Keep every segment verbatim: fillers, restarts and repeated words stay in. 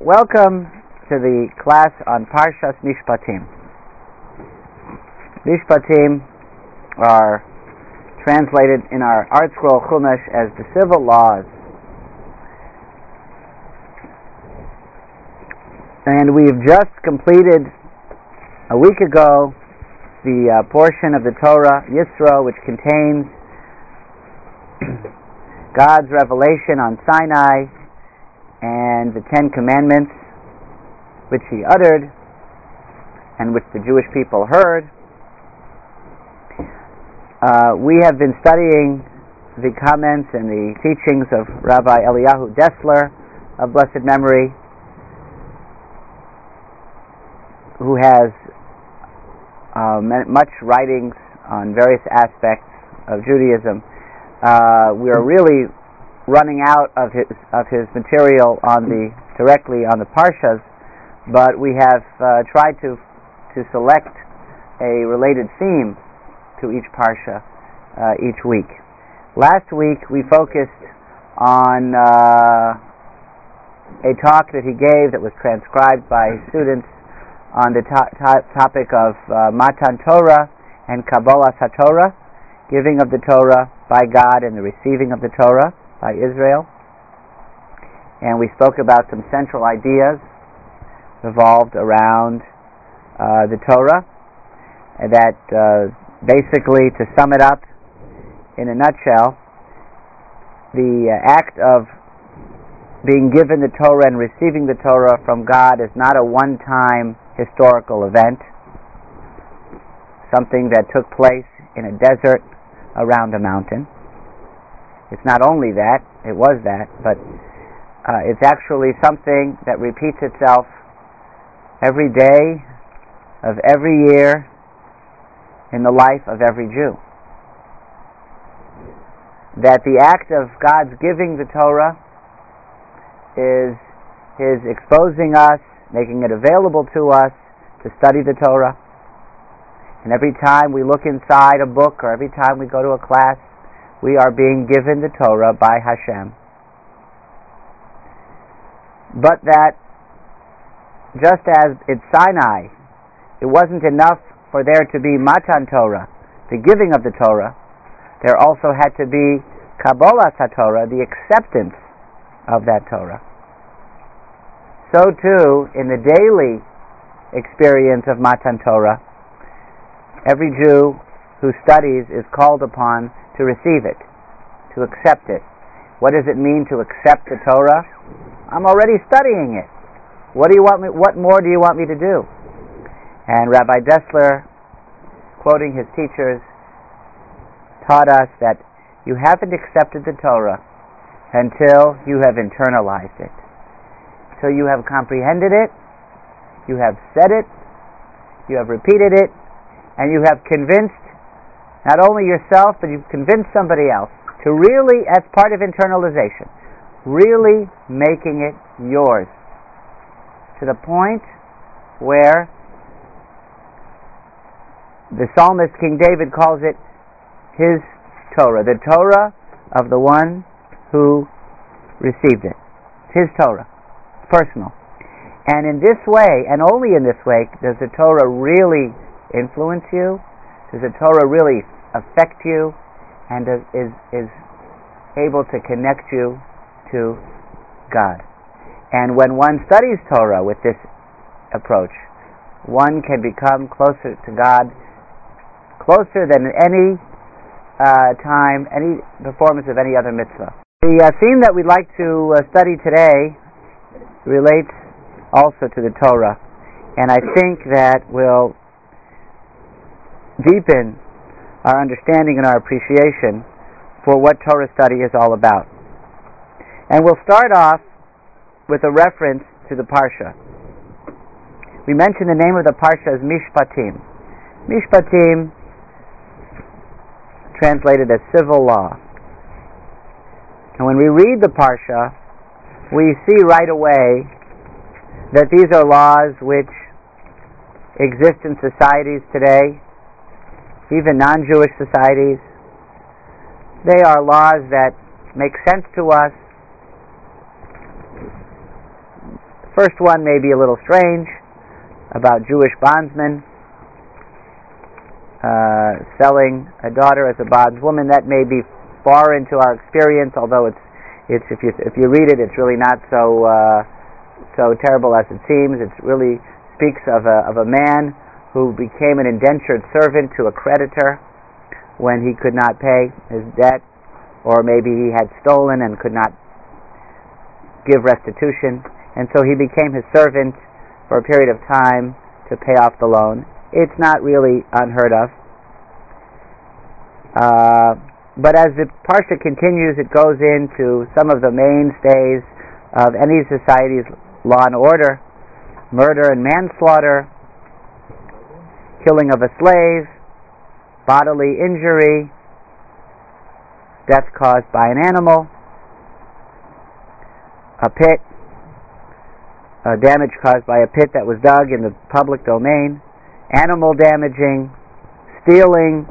welcome to the class on Parshas Mishpatim. Mishpatim are translated in our Art Scroll Chumash as the civil laws. And we've just completed a week ago the uh, portion of the Torah, Yisro, which contains God's revelation on Sinai and the Ten Commandments which He uttered and which the Jewish people heard. Uh, we have been studying the comments and the teachings of Rabbi Eliyahu Dessler of blessed memory, who has uh, much writings on various aspects of Judaism. Uh, we are really running out of his of his material on the directly on the parshas, but we have uh, tried to to select a related theme to each parsha uh, each week. Last week we focused on uh, a talk that he gave that was transcribed by students on the to- to- topic of uh, Matan Torah and Kabbalah HaTorah, giving of the Torah by God and the receiving of the Torah by Israel. And we spoke about some central ideas revolved around uh, the Torah, that uh, basically, to sum it up in a nutshell, the uh, act of being given the Torah and receiving the Torah from God is not a one-time historical event, something that took place in a desert around a mountain. It's not only that, it was that, but uh, it's actually something that repeats itself every day of every year in the life of every Jew. That the act of God's giving the Torah is His exposing us, making it available to us to study the Torah. And every time we look inside a book or every time we go to a class, we are being given the Torah by Hashem. But that just as at Sinai, it wasn't enough for there to be Matan Torah, the giving of the Torah, there also had to be Kabbalah HaTorah, the acceptance of that Torah. So too, in the daily experience of Matan Torah, every Jew who studies is called upon to receive it, to accept it. What does it mean to accept the Torah? I'm already studying it. What do you want me? What more do you want me to do? And Rabbi Dessler, quoting his teachers, taught us that you haven't accepted the Torah until you have internalized it. Till you have comprehended it, you have said it, you have repeated it, and you have convinced not only yourself, but you've convinced somebody else to really, as part of internalization, really making it yours, to the point where the psalmist King David calls it his Torah, the Torah of the one who received it. It's his Torah. It's personal. And in this way, and only in this way, does the Torah really influence you? Does the Torah really affect you? And does, is, is able to connect you to God? And when one studies Torah with this approach, one can become closer to God, closer than any uh, time, any performance of any other mitzvah. The uh, theme that we'd like to uh, study today relates also to the Torah, and I think that will deepen our understanding and our appreciation for what Torah study is all about. And we'll start off with a reference to the Parsha. We mentioned the name of the Parsha as Mishpatim. Mishpatim, translated as civil law. And when we read the Parsha, we see right away that these are laws which exist in societies today, even non-Jewish societies. They are laws that make sense to us, First one may be a little strange, about Jewish bondsmen uh, selling a daughter as a bondswoman. That may be foreign to our experience, although it's it's if you if you read it, it's really not so uh, so terrible as it seems. It really speaks of a of a man who became an indentured servant to a creditor when he could not pay his debt, or maybe he had stolen and could not give restitution, and so he became his servant for a period of time to pay off the loan. It's not really unheard of. Uh, but as the parsha continues, it goes into some of the mainstays of any society's law and order: murder and manslaughter, killing of a slave, bodily injury, death caused by an animal, a pit, uh, damage caused by a pit that was dug in the public domain, animal damaging, stealing,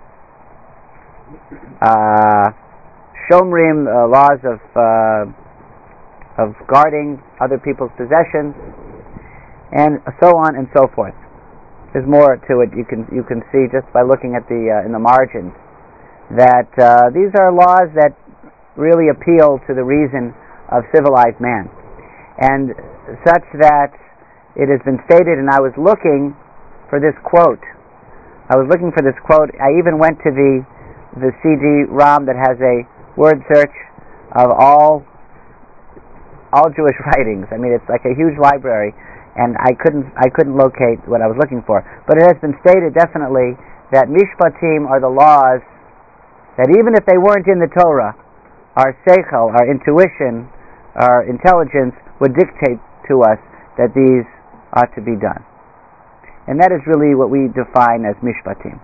uh, shomrim, uh, laws of uh, of guarding other people's possessions, and so on and so forth. There's more to it. You can you can see just by looking at the uh, in the margins that uh, these are laws that really appeal to the reason of civilized man, and such that it has been stated. And I was looking for this quote. I was looking for this quote. I even went to the the C D ROM that has a word search of all all Jewish writings. I mean, it's like a huge library, and I couldn't I couldn't locate what I was looking for. But it has been stated definitely that mishpatim are the laws that even if they weren't in the Torah, our seichel, our intuition, our intelligence would dictate to us that these ought to be done. And that is really what we define as mishpatim.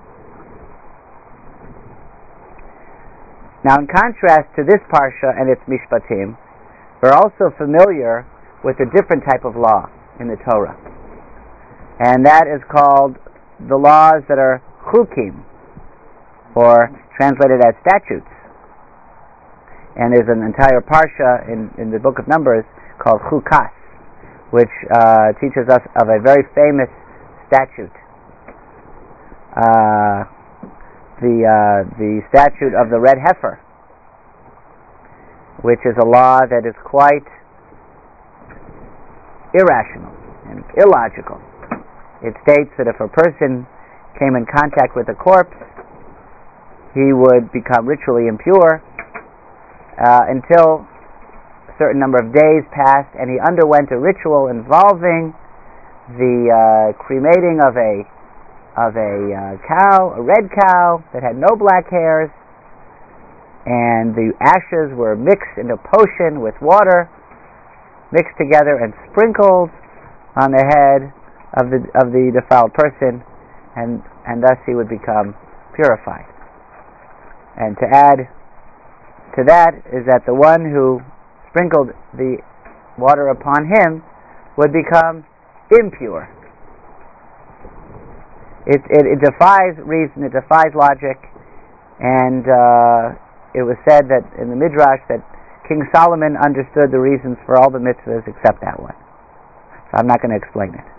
Now, in contrast to this parsha and its mishpatim, we're also familiar with a different type of law in the Torah. And that is called the laws that are chukim, or translated as statutes. And there's an entire parsha in, in the book of Numbers called Chukas, which uh, teaches us of a very famous statute. Uh, the uh, the statute of the red heifer, which is a law that is quite irrational and illogical. It states that if a person came in contact with a corpse, he would become ritually impure uh, until a certain number of days passed, and he underwent a ritual involving the uh, cremating of a of a uh, cow, a red cow that had no black hairs, and the ashes were mixed in a potion with water, mixed together and sprinkled on the head of the of the defiled person, and and thus he would become purified. And to add to that is that the one who sprinkled the water upon him would become impure. It, it, it defies reason, it defies logic, and uh, it was said that in the Midrash that King Solomon understood the reasons for all the mitzvahs except that one. So I'm not going to explain it.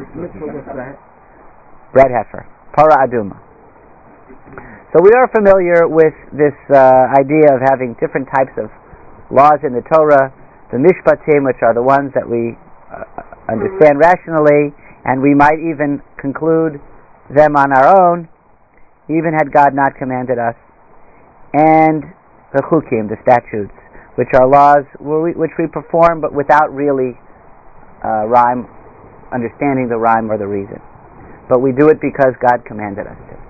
Red heifer, para aduma. So we are familiar with this uh, idea of having different types of laws in the Torah, the mishpatim, which are the ones that we uh, understand rationally, and we might even conclude them on our own, even had God not commanded us, and the chukim, the statutes, which are laws which we perform but without really uh, rhyme, understanding the rhyme or the reason. But we do it because God commanded us to.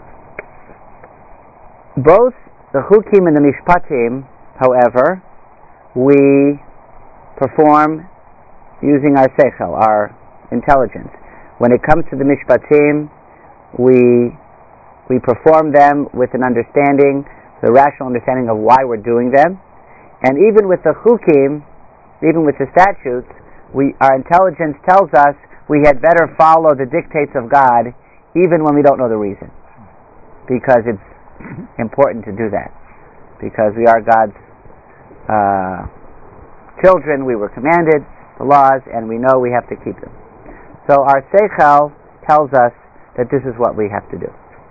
Both the chukim and the mishpatim, however, we perform using our seichel, our intelligence. When it comes to the mishpatim, we we perform them with an understanding, the rational understanding of why we're doing them. And even with the chukim, even with the statutes, we our intelligence tells us we had better follow the dictates of God even when we don't know the reason, because it's important to do that, because we are God's uh, children. We were commanded the laws, and we know we have to keep them. So our seichel tells us that this is what we have to do.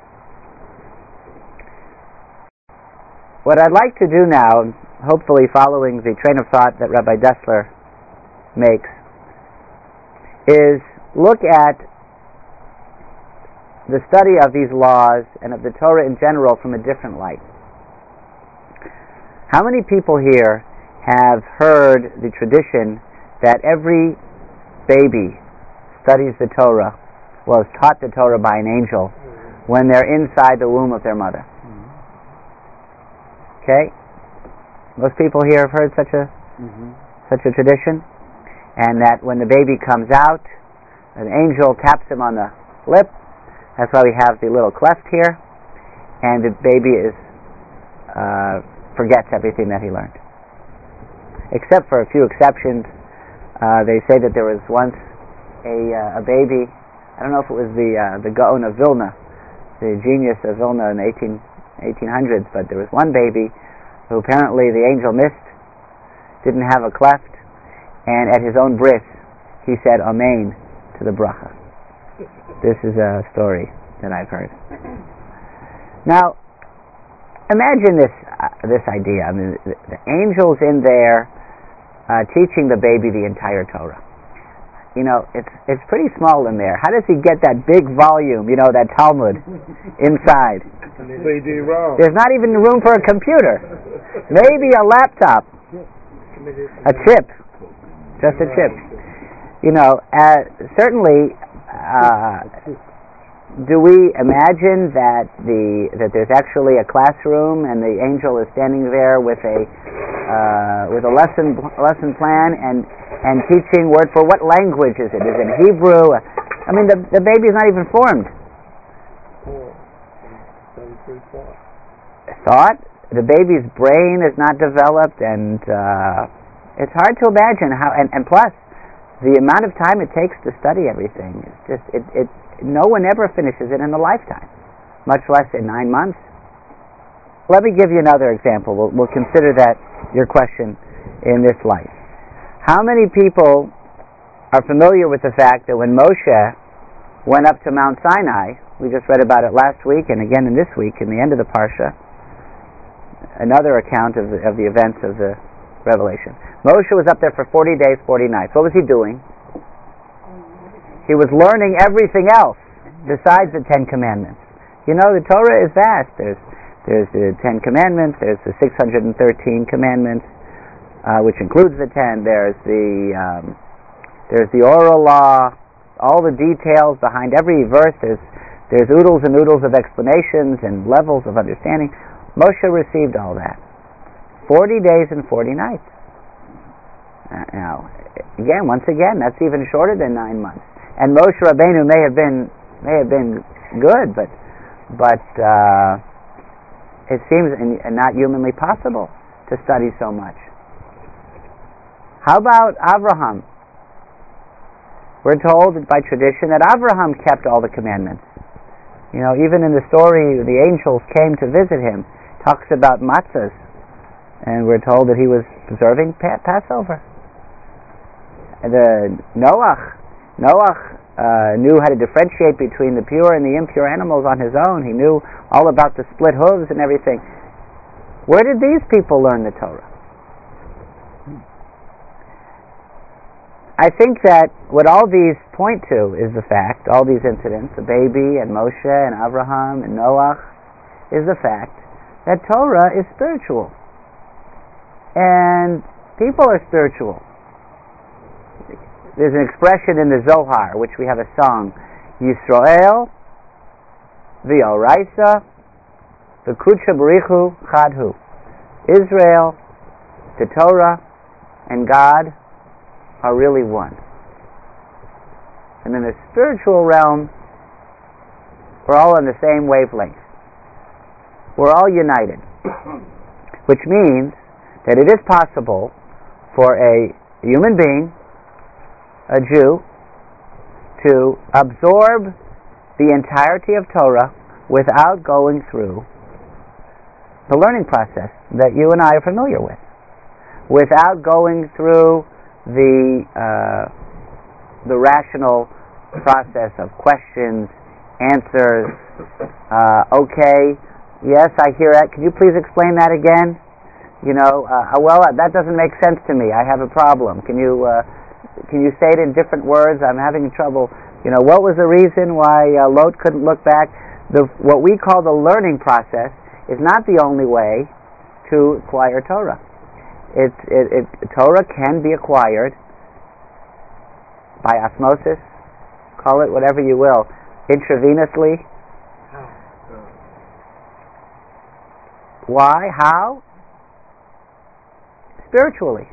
What I'd like to do now, hopefully following the train of thought that Rabbi Dessler makes, is look at the study of these laws and of the Torah in general from a different light. How many people here have heard the tradition that every baby studies the Torah, well, is taught the Torah by an angel when they're inside the womb of their mother? Okay? Most people here have heard such a mm-hmm. such a tradition, and that when the baby comes out, an angel taps him on the lip. That's why we have the little cleft here, and the baby is uh, forgets everything that he learned. Except for a few exceptions. Uh, they say that there was once a, uh, a baby, I don't know if it was the uh, the Gaon of Vilna, the genius of Vilna in the eighteen hundreds, but there was one baby who apparently the angel missed, didn't have a cleft, and at his own bris he said Amen to the bracha. This is a story that I've heard. Now, imagine this uh, this idea. I mean, the, the angels in there uh, teaching the baby the entire Torah. You know, it's it's pretty small in there. How does he get that big volume? You know, that Talmud inside. There's not even room for a computer. Maybe a laptop, a chip, just a chip. You know, uh, certainly. Uh, do we imagine that the that there's actually a classroom and the angel is standing there with a uh, with a lesson lesson plan and and teaching word for what language is it? Is it Hebrew? I mean, the the baby is not even formed. Thought the baby's brain is not developed, and uh, it's hard to imagine how. And, and plus, the amount of time it takes to study everything, it's just it, it no one ever finishes it in a lifetime, much less in nine months. Let me give you another example. We'll, we'll consider that your question in this light. How many people are familiar with the fact that when Moshe went up to Mount Sinai, we just read about it last week and again in this week in the end of the Parsha, another account of the, of the events of the Revelation. Moshe was up there for forty days, forty nights. What was he doing? He was learning everything else besides the Ten Commandments. You know, the Torah is vast. There's there's the Ten Commandments. There's the six hundred thirteen commandments, uh, which includes the ten. There's the um, there's the oral law. All the details behind every verse. There's there's oodles and oodles of explanations and levels of understanding. Moshe received all that. Forty days and forty nights. Uh, now, again, once again, that's even shorter than nine months. And Moshe Rabbeinu may have been may have been good, but but uh, it seems not humanly possible to study so much. How about Avraham? We're told by tradition that Avraham kept all the commandments. You know, even in the story, the angels came to visit him. Talks about matzahs, and we're told that he was observing pa- Passover. The Noach, Noach uh, knew how to differentiate between the pure and the impure animals on his own. He knew all about the split hooves and everything. Where did these people learn the Torah? I think that what all these point to is the fact, all these incidents, the baby and Moshe and Abraham and Noach, is the fact that Torah is spiritual. And people are spiritual. There's an expression in the Zohar, which we have a song, Yisrael v'Oraisa v'Kudsha B'richu Chadhu. Israel, the Torah, and God are really one. And in the spiritual realm, we're all on the same wavelength. We're all united. Which means that it is possible for a human being, a Jew, to absorb the entirety of Torah without going through the learning process that you and I are familiar with, without going through the uh, the rational process of questions, answers. Uh, okay, yes, I hear that. Could you please explain that again? You know, uh, well, that doesn't make sense to me. I have a problem. Can you uh, can you say it in different words? I'm having trouble. You know, what was the reason why uh, Lot couldn't look back? The, what we call the learning process is not the only way to acquire Torah. It, it, it, Torah can be acquired by osmosis, call it whatever you will, intravenously. Why? How? Spiritually.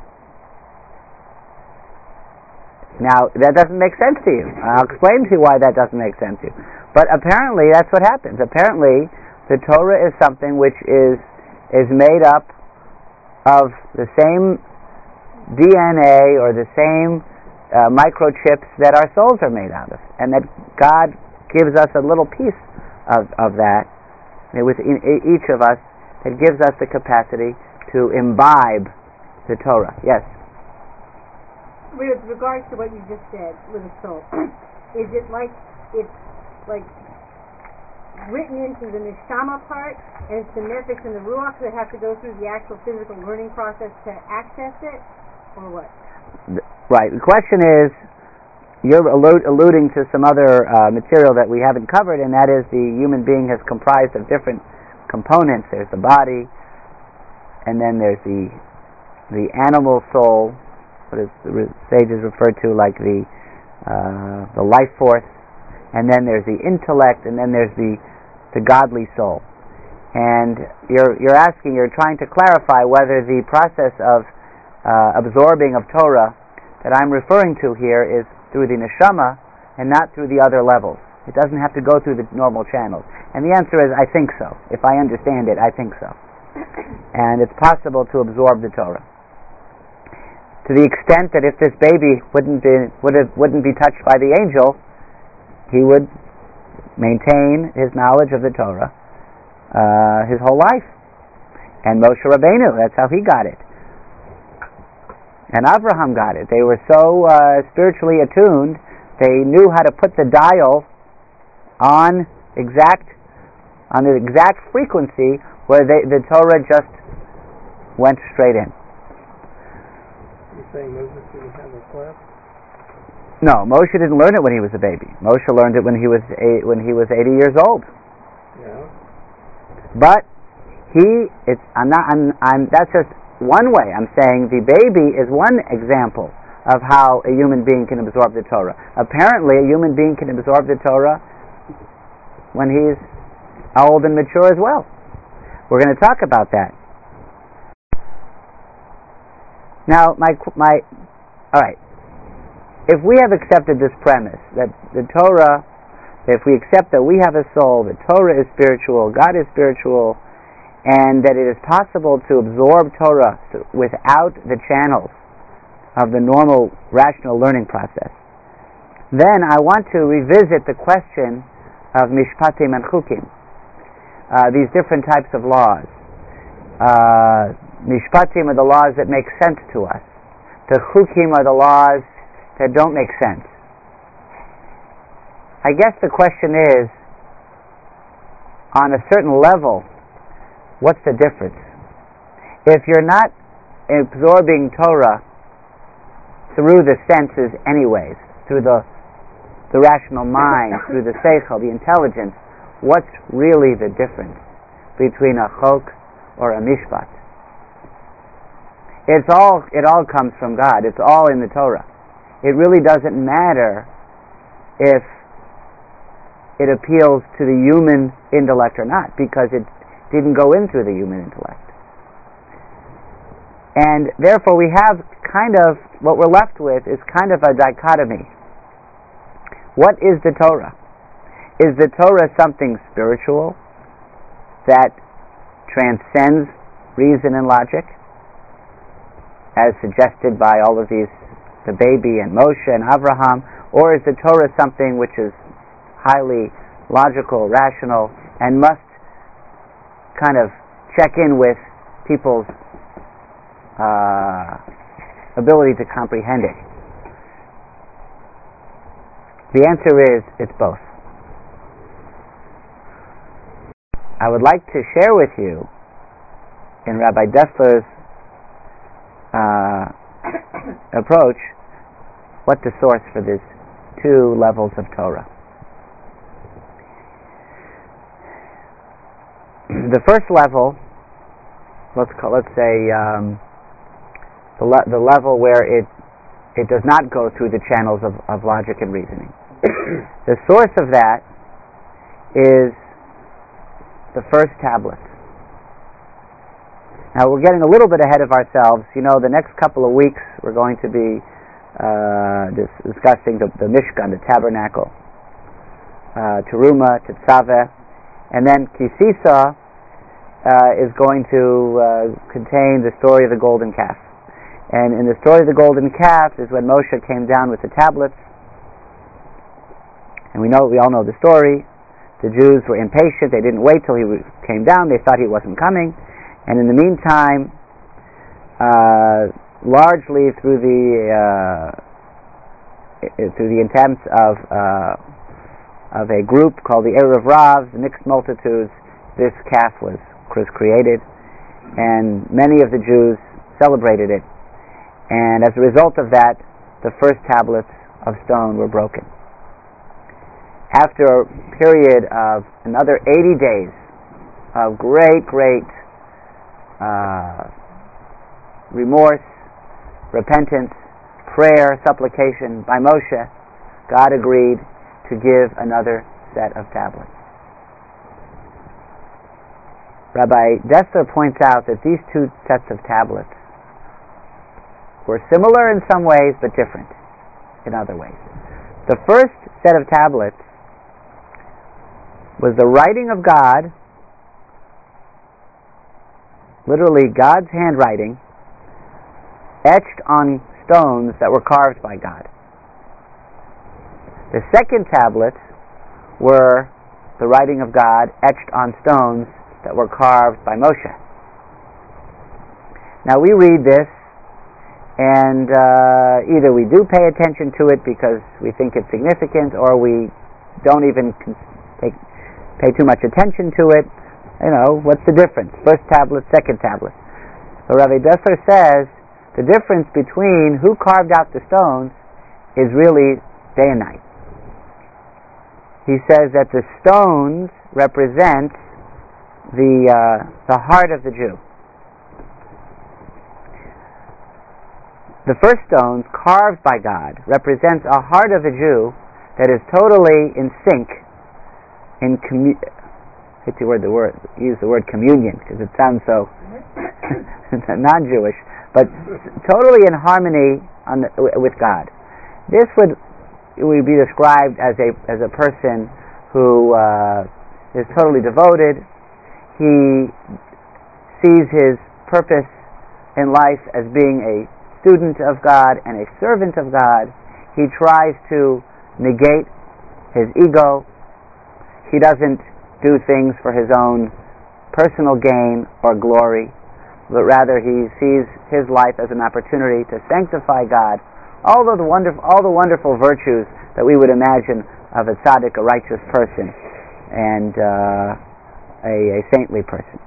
Now, that doesn't make sense to you. I'll explain to you why that doesn't make sense to you. But apparently, that's what happens. Apparently, the Torah is something which is is made up of the same D N A or the same uh, microchips that our souls are made out of, and that God gives us a little piece of, of that within each of us that gives us the capacity to imbibe the Torah. Yes? With regards to what you just said with the soul, is it like it's like written into the neshama part, and it's the nefesh and the ruach that have to go through the actual physical learning process to access it, or what? Right. The question is, you're allu- alluding to some other uh, material that we haven't covered, and that is the human being is comprised of different components. There's the body, and then there's the the animal soul, what is the sages refer to like the uh, the life force, and then there's the intellect, and then there's the the godly soul. And you're you're asking, you're trying to clarify whether the process of uh, absorbing of Torah that I'm referring to here is through the neshama and not through the other levels. It doesn't have to go through the normal channels. And the answer is, I think so. If I understand it, I think so. And it's possible to absorb the Torah. To the extent that if this baby wouldn't be, would have, wouldn't be touched by the angel, he would maintain his knowledge of the Torah uh, his whole life. And Moshe Rabbeinu, that's how he got it. And Abraham got it. They were so uh, spiritually attuned, they knew how to put the dial on exact on the exact frequency where they, the Torah just went straight in. You're saying Moses didn't have a class? No, Moshe didn't learn it when he was a baby. Moshe learned it when he was eight, when he was eighty years old. Yeah. But he, it's I'm not. I'm. I'm that's just one way. I'm saying the baby is one example of how a human being can absorb the Torah. Apparently, a human being can absorb the Torah when he's old and mature as well. We're going to talk about that. Now, my my, all right. If we have accepted this premise that the Torah, if we accept that we have a soul, that Torah is spiritual, God is spiritual, and that it is possible to absorb Torah without the channels of the normal rational learning process, then I want to revisit the question of mishpatim and chukim, uh, these different types of laws. Uh, mishpatim are the laws that make sense to us. The chukim are the laws that don't make sense. I guess the question is, on a certain level, what's the difference? If you're not absorbing Torah through the senses anyways, through the the rational mind, through the seichel, the intelligence, what's really the difference between a chok or a mishpat? It's all, it all comes from God. It's all in the Torah. It really doesn't matter if it appeals to the human intellect or not, because it didn't go in through the human intellect. And therefore we have kind of, what we're left with is kind of a dichotomy. What is the Torah? Is the Torah something spiritual that transcends reason and logic, as suggested by all of these, the baby and Moshe and Abraham, or is the Torah something which is highly logical, rational, and must kind of check in with people's uh, ability to comprehend it? The answer is, it's both. I would like to share with you, in Rabbi Dessler's uh, approach, what the source for these two levels of Torah. The first level, let's call, let's say, um, the, le- the level where it it does not go through the channels of, of logic and reasoning. The source of that is the first tablet. Now we're getting a little bit ahead of ourselves. You know, the next couple of weeks we're going to be uh, dis- discussing the, the Mishkan, the tabernacle, uh, Teruma, Tetzaveh, and then Kisisa uh, is going to uh, contain the story of the golden calf. And in the story of the golden calf is when Moshe came down with the tablets. And we know, we all know the story. The Jews were impatient. They didn't wait till he came down. They thought he wasn't coming. And in the meantime, uh, largely through the uh, through the attempts of uh, of a group called the Erev Rav, the mixed multitudes, this calf was was created, and many of the Jews celebrated it. And as a result of that, the first tablets of stone were broken. After a period of another eighty days of great, great uh, remorse, repentance, prayer, supplication by Moshe, God agreed to give another set of tablets. Rabbi Dessler points out that these two sets of tablets were similar in some ways, but different in other ways. The first set of tablets was the writing of God, literally God's handwriting, etched on stones that were carved by God. The second tablets were the writing of God etched on stones that were carved by Moshe. Now we read this, and uh, either we do pay attention to it because we think it's significant, or we don't even take, pay too much attention to it. You know, what's the difference? First tablet, second tablet. So Rabbi Dessler says the difference between who carved out the stones is really day and night. He says that the stones represent the uh, the heart of the Jew. The first stones carved by God represents a heart of the Jew that is totally in sync, in commu- I hate to word the word use the word communion because it sounds so non-Jewish, but totally in harmony on the, with God. This would would be described as a as a person who uh, is totally devoted. He sees his purpose in life as being a student of God and a servant of God. He tries to negate his ego. He doesn't do things for his own personal gain or glory, but rather he sees his life as an opportunity to sanctify God. All of the wonderful, all the wonderful virtues that we would imagine of a tzaddik, a righteous person, and uh, a, a saintly person.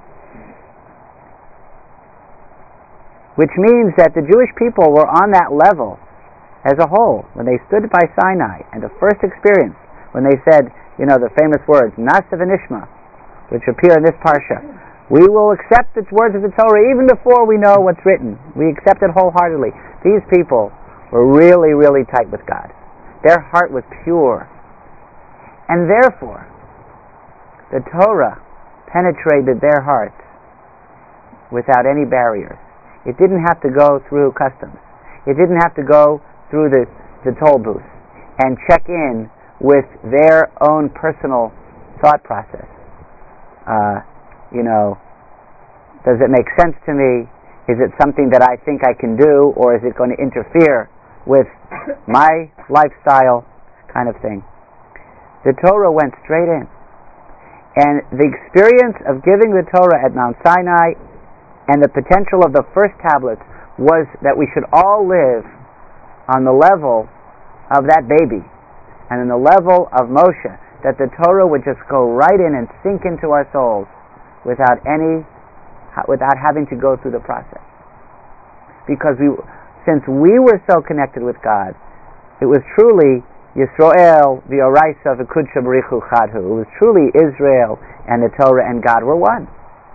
Which means that the Jewish people were on that level as a whole when they stood by Sinai, and the first experience when they said, you know, the famous words Na'aseh v'nishma, which appear in this parsha. We will accept the words of the Torah even before we know what's written. We accept it wholeheartedly. These people were really, really tight with God. Their heart was pure, and therefore the Torah penetrated their hearts without any barriers. It didn't have to go through customs. It didn't have to go through the, the toll booth and check in with their own personal thought process. Uh, you know, does it make sense to me? Is it something that I think I can do, or is it going to interfere with my lifestyle, kind of thing? The Torah went straight in. And the experience of giving the Torah at Mount Sinai and the potential of the first tablets was that we should all live on the level of that baby, and in the level of Moshe, that the Torah would just go right in and sink into our souls without any, without having to go through the process. Because we, since we were so connected with God, it was truly Yisrael v'oraisa v'kudsha b'richu chadhu. It was truly Israel and the Torah and God were one.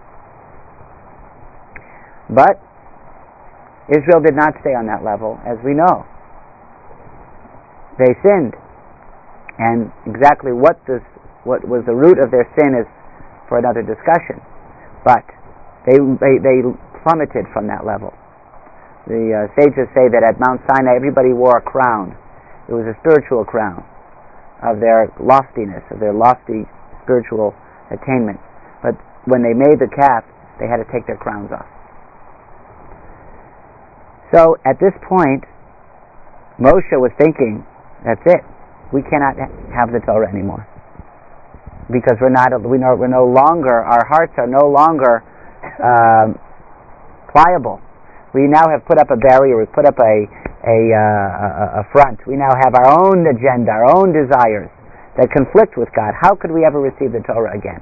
But Israel did not stay on that level, as we know. They sinned. And exactly what this, what was the root of their sin is for another discussion. But they they, they plummeted from that level. The uh, sages say that at Mount Sinai everybody wore a crown. It was a spiritual crown of their loftiness, of their lofty spiritual attainment. But when they made the calf, they had to take their crowns off. So at this point, Moshe was thinking, that's it. We cannot have the Torah anymore because we're not. We know we're no longer. Our hearts are no longer um, pliable. We now have put up a barrier. We've put up a a, uh, a front. We now have our own agenda, our own desires that conflict with God. How could we ever receive the Torah again?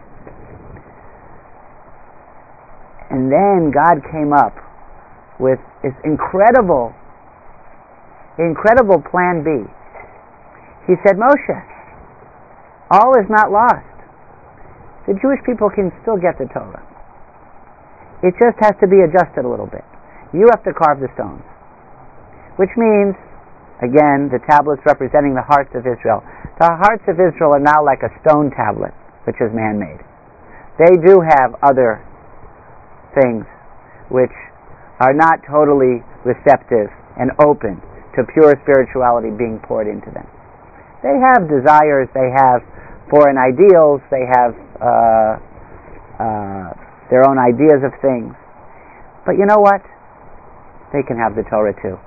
And then God came up with this incredible, incredible plan B. He said, Moshe, all is not lost. The Jewish people can still get the Torah. It just has to be adjusted a little bit. You have to carve the stones. Which means, again, the tablets representing the hearts of Israel. The hearts of Israel are now like a stone tablet, which is man-made. They do have other things which are not totally receptive and open to pure spirituality being poured into them. They have desires, they have foreign ideals, they have uh, uh, their own ideas of things. But you know what? They can have the Torah too.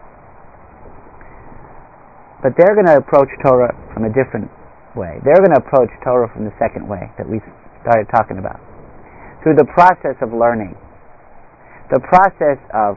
But they're going to approach Torah from a different way. They're going to approach Torah from the second way that we started talking about. Through the process of learning. The process of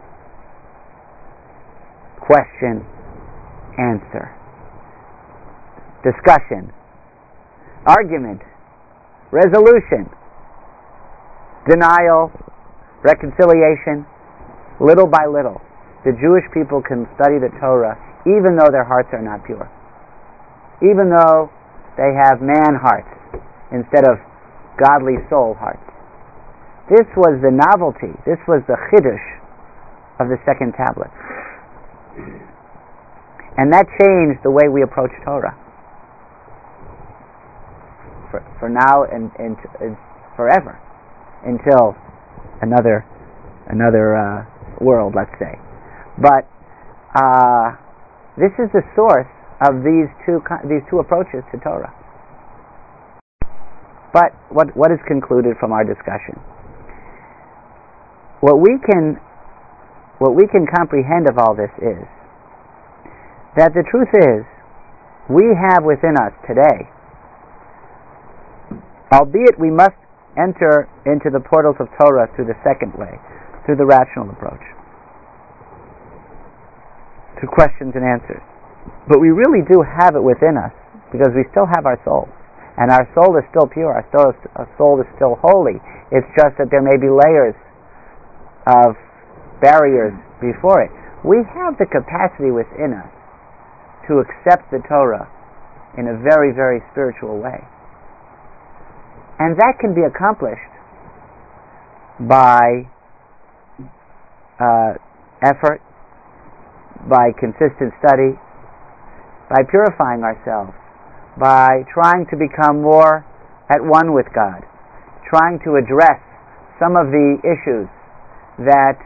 question, answer, discussion, argument, resolution, denial, reconciliation. Little by little, the Jewish people can study the Torah even though their hearts are not pure. Even though they have man hearts instead of godly soul hearts. This was the novelty, this was the chiddush of the second tablet. And that changed the way we approach Torah. For, for now and, and, and forever. Until another another uh, world, let's say. But uh, this is the source of these two these two approaches to Torah. But what what is concluded from our discussion? What we can what we can comprehend of all this is that the truth is we have within us today, albeit we must enter into the portals of Torah through the second way, through the rational approach, through questions and answers. But we really do have it within us because we still have our soul. And our soul is still pure, our soul is, our soul is still holy. It's just that there may be layers of barriers before it. We have the capacity within us to accept the Torah in a very, very spiritual way. And that can be accomplished by uh, effort, by consistent study, by purifying ourselves, by trying to become more at one with God, trying to address some of the issues that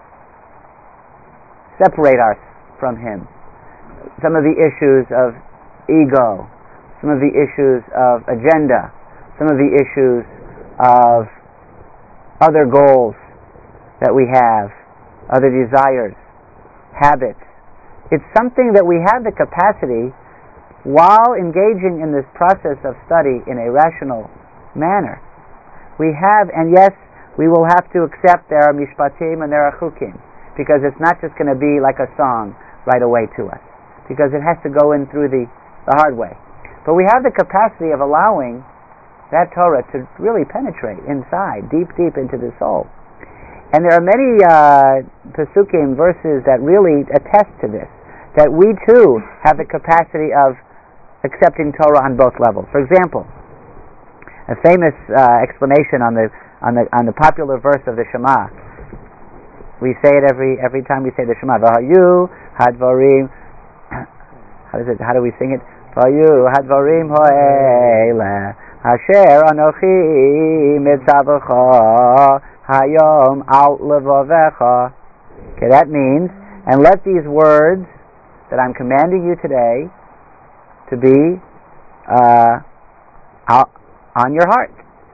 separate us from Him, some of the issues of ego, some of the issues of agenda, some of the issues of other goals that we have, other desires, habits. It's something that we have the capacity, while engaging in this process of study in a rational manner. We have, and yes, we will have to accept there are mishpatim and there are chukim. because it's not just going to be like a song right away to us, because it has to go in through the, the hard way. But we have the capacity of allowing that Torah to really penetrate inside, deep, deep into the soul. And there are many uh, Pesukim, verses, that really attest to this, that we too have the capacity of accepting Torah on both levels. For example, a famous uh, explanation on the on the on the popular verse of the Shema. We say it every every time we say the Shema. V'hayu hadvarim. How does it? How do we sing it? V'hayu hadvarim ho'ele asher anochi mitzavacha hayom al levavecha. Okay, that means, and let these words that I'm commanding you today to be uh, out, on your heart.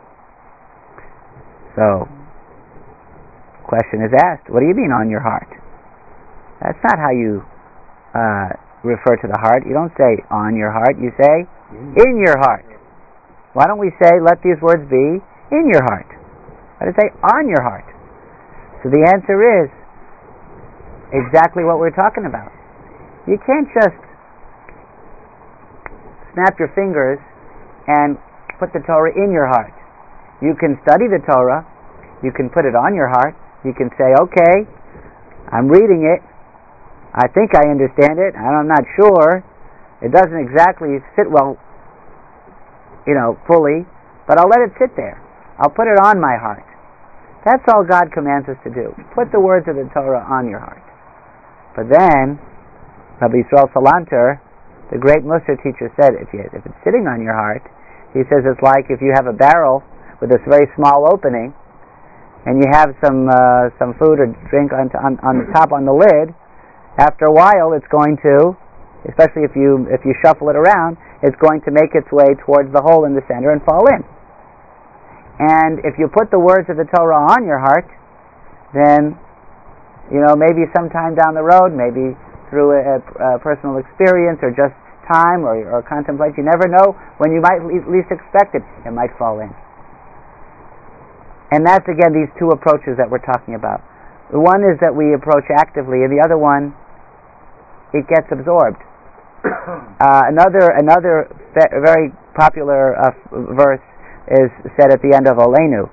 So, question is asked, what do you mean on your heart? That's not how you uh, refer to the heart. You don't say on your heart, you say in your heart. Why don't we say, let these words be in your heart? Why do you say on your heart? So the answer is exactly what we're talking about. You can't just snap your fingers and put the Torah in your heart. You can study the Torah, you can put it on your heart, you can say, okay, I'm reading it, I think I understand it, I'm not sure, it doesn't exactly sit well, you know, fully, but I'll let it sit there. I'll put it on my heart. That's all God commands us to do. Put the words of the Torah on your heart. But then, Rabbi Yisrael Salanter, the great Musar teacher, said, if, you, if it's sitting on your heart, he says it's like if you have a barrel with this very small opening, and you have some uh, some food or drink on, on on the top on the lid. After a while, it's going to, especially if you if you shuffle it around, it's going to make its way towards the hole in the center and fall in. And if you put the words of the Torah on your heart, then, you know, maybe sometime down the road, maybe through a, a personal experience or just time or, or contemplate, you never know when you might least expect it, it might fall in. And that's, again, these two approaches that we're talking about. The one is that we approach actively, and the other one, it gets absorbed. uh, another another fe- very popular uh, f- verse is said at the end of Olenu.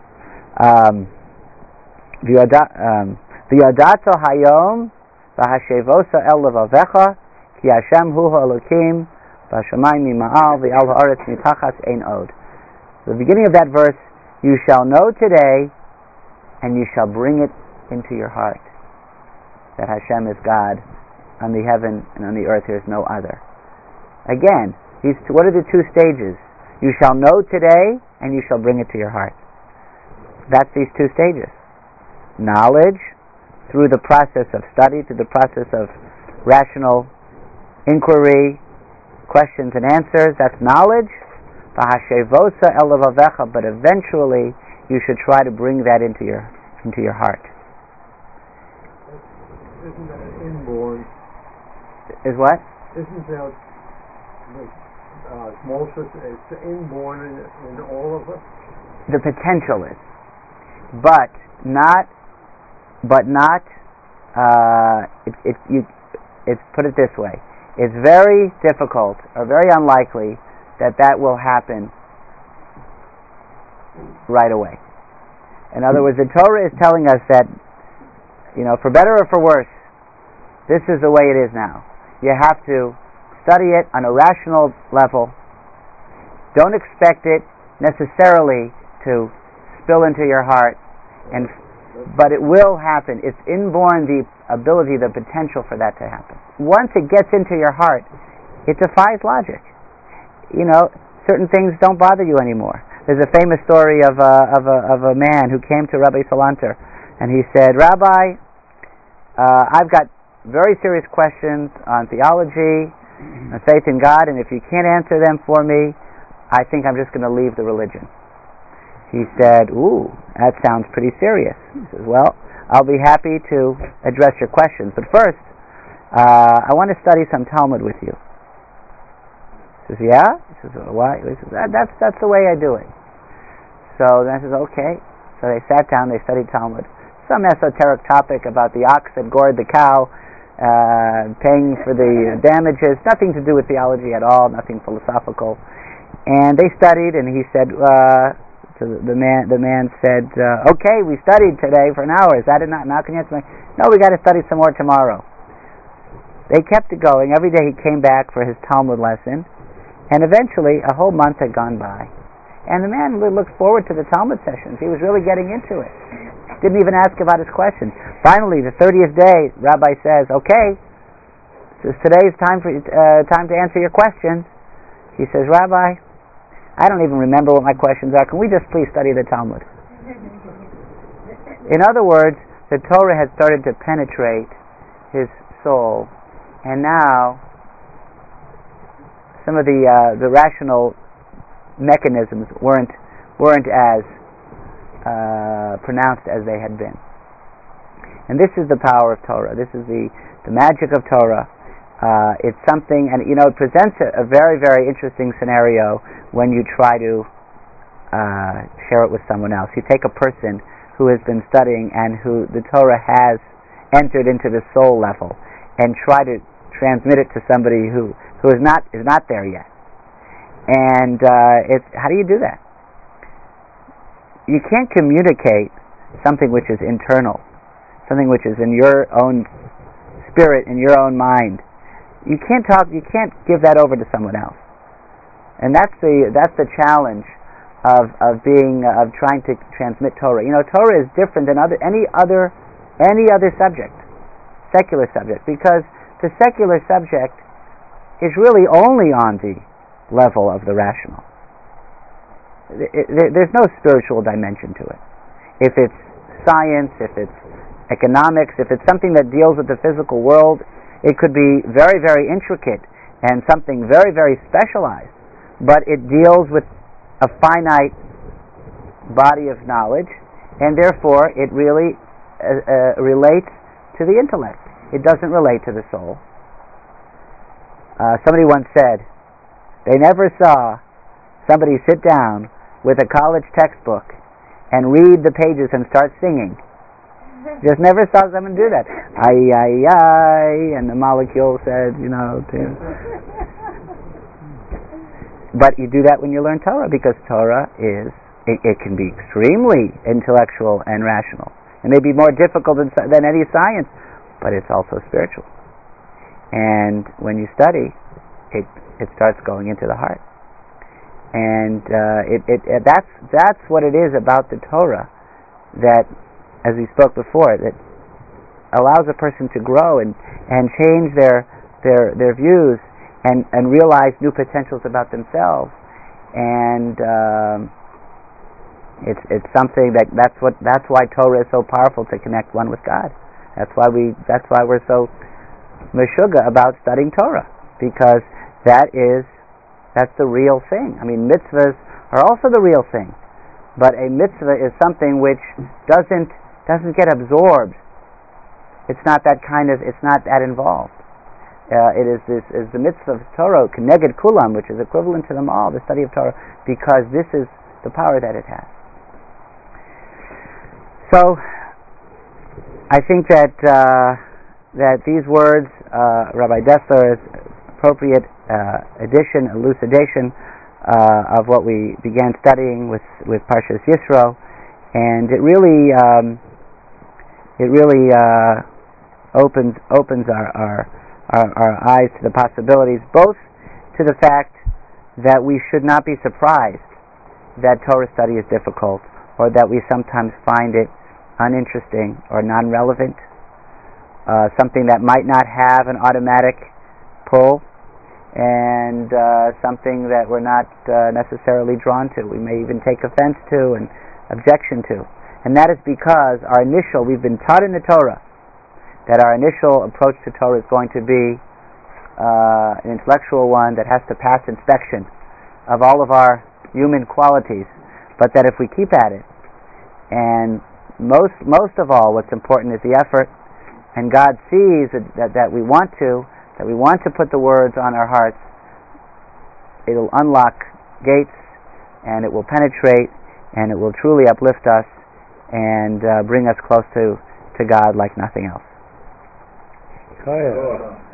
V'yodato hayom v'hashevosa el levavecha ki Hashem hu ha'elokim v'hashamayim mima'al v'al ha'aretz mitachas ein od. The beginning of that verse, you shall know today, and you shall bring it into your heart, that Hashem is God. On the heaven and on the earth there is no other. Again, these two, what are the two stages? You shall know today, and you shall bring it to your heart. That's these two stages. Knowledge, through the process of study, through the process of rational inquiry, questions and answers, that's knowledge. V'hashevosa el levavecha, but eventually you should try to bring that into your into your heart. Isn't that inborn? Is what? Isn't that uh, small sister? It's inborn in, in all of us. The potential is, but not, but not. Uh, it, it, you, it's put it this way: it's very difficult or very unlikely that that will happen right away. In other words, the Torah is telling us that, you know, for better or for worse, this is the way it is now. You have to study it on a rational level. Don't expect it necessarily to spill into your heart, and but it will happen. It's inborn, the ability, the potential for that to happen. Once it gets into your heart, it defies logic. You know, certain things don't bother you anymore. There's a famous story of a, of a, of a man who came to Rabbi Salanter, and he said, Rabbi, uh, I've got very serious questions on theology and faith in God, and if you can't answer them for me, I think I'm just going to leave the religion. He said, ooh, that sounds pretty serious. He says, well, I'll be happy to address your questions, but first, uh, I want to study some Talmud with you. He says, yeah? He says, well, why? He says, that, that's, that's the way I do it. So then I says, okay. So they sat down, they studied Talmud. some esoteric topic about the ox that gored the cow, uh, paying for the damages, nothing to do with theology at all, nothing philosophical. And they studied, and he said, uh, to the man, the man said, uh, okay, we studied today for an hour. Is that not enough? Can you answer my? No, we got to study some more tomorrow. They kept it going. Every day he came back for his Talmud lesson, and eventually a whole month had gone by. And the man looked forward to the Talmud sessions. He was really getting into it. Didn't even ask about his questions. Finally, the thirtieth day, Rabbi says, okay, so today's time for uh, time to answer your questions. He says, Rabbi, I don't even remember what my questions are. Can we just please study the Talmud? In other words, the Torah had started to penetrate his soul, and now some of the uh, the rational mechanisms weren't weren't as uh, pronounced as they had been. And this is the power of Torah. This is the the magic of Torah. Uh, it's something, and you know, it presents a, a very very interesting scenario when you try to uh, share it with someone else. You take a person who has been studying and who the Torah has entered into the soul level, and try to transmit it to somebody who, who is not is not there yet. And uh, it's how do you do that? You can't communicate something which is internal, something which is in your own spirit, in your own mind. You can't talk. You can't give that over to someone else. And that's the that's the challenge of of being of trying to transmit Torah. You know, Torah is different than other any other any other subject, secular subject, because the secular subject is really only on the level of the rational. It, it, there's no spiritual dimension to it. If it's science, if it's economics, if it's something that deals with the physical world, it could be very, very intricate and something very, very specialized, but it deals with a finite body of knowledge, and therefore it really uh, uh, relates to the intellect. It doesn't relate to the soul. Uh, somebody once said they never saw somebody sit down with a college textbook and read the pages and start singing. Just never saw someone do that. Ay, ay, ay, and the molecule said, you know. But you do that when you learn Torah, because Torah is, it, it can be extremely intellectual and rational. It may be more difficult than, than any science, but it's also spiritual. And when you study, it it starts going into the heart. And uh, it, it, it that's that's what it is about the Torah that, as we spoke before, that allows a person to grow and, and change their their their views and, and realize new potentials about themselves. And um, it's it's something that that's what that's why Torah is so powerful, to connect one with God. That's why we that's why we're so meshuggah about studying Torah, because that is that's the real thing. I mean, mitzvahs are also the real thing, but a mitzvah is something which doesn't doesn't get absorbed. It's not that kind of it's not that involved. Uh, it is this is the mitzvah of Torah, keneged kulam, which is equivalent to them all, the study of Torah, because this is the power that it has. So I think that uh, that these words, uh, Rabbi Dessler's appropriate uh, addition, elucidation uh, of what we began studying with with Parshas Yisro, and it really um, it really uh, opens opens our, our our our eyes to the possibilities, both to the fact that we should not be surprised that Torah study is difficult, or that we sometimes find it uninteresting or non-relevant, uh, something that might not have an automatic pull, and uh, something that we're not uh, necessarily drawn to. We may even take offense to and objection to. And that is because our initial, we've been taught in the Torah that our initial approach to Torah is going to be uh, an intellectual one that has to pass inspection of all of our human qualities, but that if we keep at it, and Most most of all, what's important is the effort, and God sees that, that, that we want to, that we want to put the words on our hearts. It'll unlock gates, and it will penetrate, and it will truly uplift us, and uh, bring us close to, to God like nothing else. Kaya.